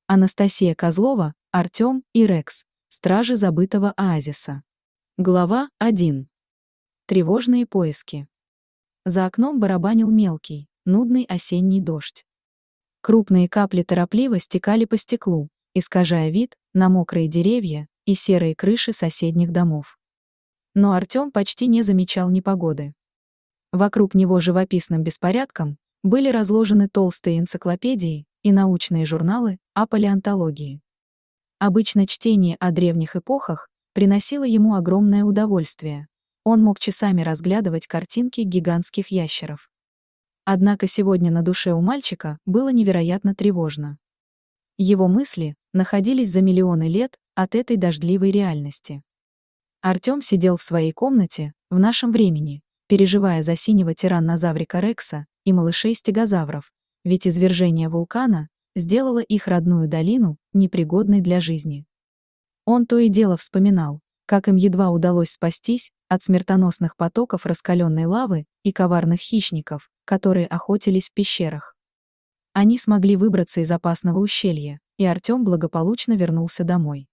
Анастасия Козлова, Артем и Рекс. Стражи забытого оазиса. Глава 1. Тревожные поиски. За окном барабанил мелкий, нудный осенний дождь. Крупные капли торопливо стекали по стеклу, искажая вид на мокрые деревья и серые крыши соседних домов. Но Артем почти не замечал непогоды. Вокруг него живописным беспорядком были разложены толстые энциклопедии и научные журналы о палеонтологии. Обычно чтение о древних эпохах приносило ему огромное удовольствие. Он мог часами разглядывать картинки гигантских ящеров. Однако сегодня на душе у мальчика было невероятно тревожно. Его мысли находились за миллионы лет от этой дождливой реальности. Артем сидел в своей комнате в нашем времени, переживая за синего тираннозаврика Рекса и малышей-стегозавров, ведь извержение вулкана сделало их родную долину непригодной для жизни. Он то и дело вспоминал, как им едва удалось спастись от смертоносных потоков раскаленной лавы и коварных хищников, которые охотились в пещерах. Они смогли выбраться из опасного ущелья, и Артем благополучно вернулся домой.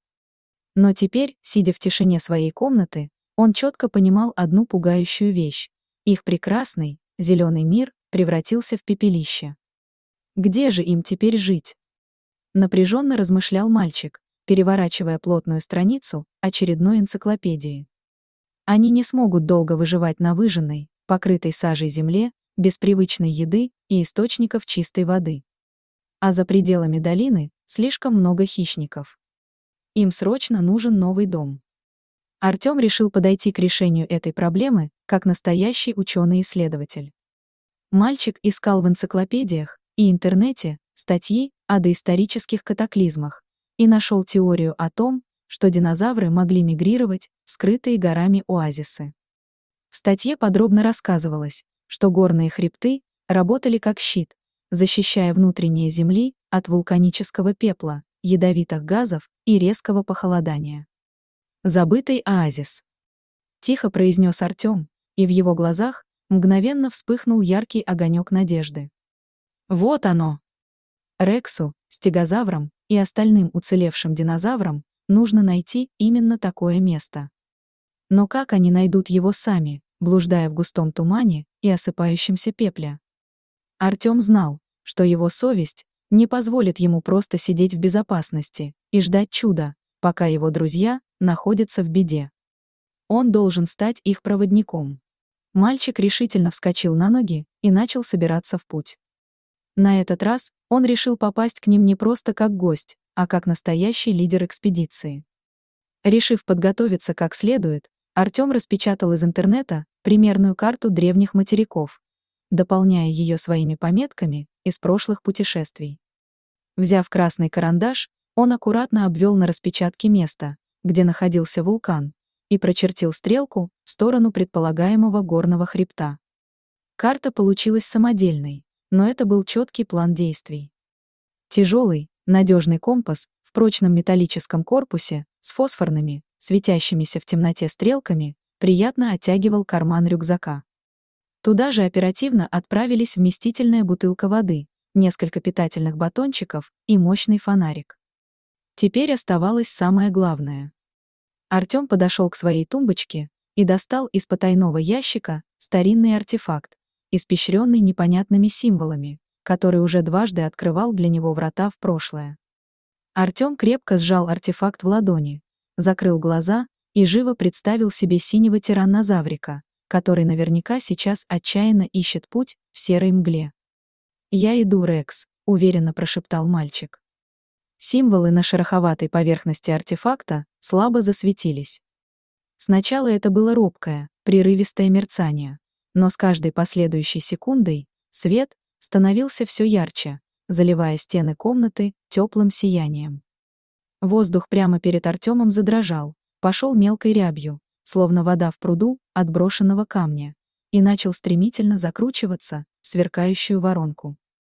Но теперь, сидя в тишине своей комнаты, он четко понимал одну пугающую вещь: их прекрасный, зеленый мир превратился в пепелище. Где же им теперь жить? Напряженно размышлял мальчик, переворачивая плотную страницу очередной энциклопедии. Они не смогут долго выживать на выжженной, покрытой сажей земле, без привычной еды и источников чистой воды. А за пределами долины слишком много хищников. Им срочно нужен новый дом. Артем решил подойти к решению этой проблемы как настоящий ученый-исследователь. Мальчик искал в энциклопедиях и интернете статьи о доисторических катаклизмах и нашел теорию о том, что динозавры могли мигрировать в скрытые горами оазисы. В статье подробно рассказывалось, что горные хребты работали как щит, защищая внутренние земли от вулканического пепла, ядовитых газов и резкого похолодания. «Забытый оазис», — тихо произнес Артем, и в его глазах мгновенно вспыхнул яркий огонек надежды. Вот оно! Рексу, стегозаврам и остальным уцелевшим динозаврам нужно найти именно такое место. Но как они найдут его сами, блуждая в густом тумане и осыпающемся пепле? Артем знал, что его совесть не позволит ему просто сидеть в безопасности и ждать чуда, пока его друзья находятся в беде. Он должен стать их проводником. Мальчик решительно вскочил на ноги и начал собираться в путь. На этот раз он решил попасть к ним не просто как гость, а как настоящий лидер экспедиции. Решив подготовиться как следует, Артем распечатал из интернета примерную карту древних материков, дополняя ее своими пометками из прошлых путешествий. Взяв красный карандаш, он аккуратно обвел на распечатке место, где находился вулкан, и прочертил стрелку в сторону предполагаемого горного хребта. Карта получилась самодельной, но это был четкий план действий. Тяжелый, надежный компас в прочном металлическом корпусе с фосфорными, светящимися в темноте стрелками, приятно оттягивал карман рюкзака. Туда же оперативно отправились вместительная бутылка воды, несколько питательных батончиков и мощный фонарик. Теперь оставалось самое главное. Артем подошел к своей тумбочке и достал из потайного ящика старинный артефакт, испещренный непонятными символами, который уже дважды открывал для него врата в прошлое. Артем крепко сжал артефакт в ладони, закрыл глаза и живо представил себе синего тираннозаврика, который наверняка сейчас отчаянно ищет путь в серой мгле. «Я иду, Рекс», — уверенно прошептал мальчик. Символы на шероховатой поверхности артефакта слабо засветились. Сначала это было робкое, прерывистое мерцание, но с каждой последующей секундой свет становился все ярче, заливая стены комнаты теплым сиянием. Воздух прямо перед Артемом задрожал, пошел мелкой рябью, словно вода в пруду от брошенного камня, и начал стремительно закручиваться в сверкающую воронку.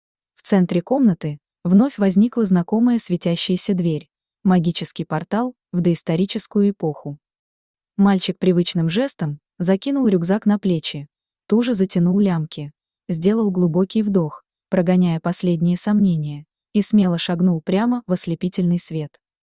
В центре комнаты вновь возникла знакомая светящаяся дверь, магический портал в доисторическую эпоху. Мальчик привычным жестом закинул рюкзак на плечи, туже затянул лямки, сделал глубокий вдох, прогоняя последние сомнения, и смело шагнул прямо в ослепительный свет.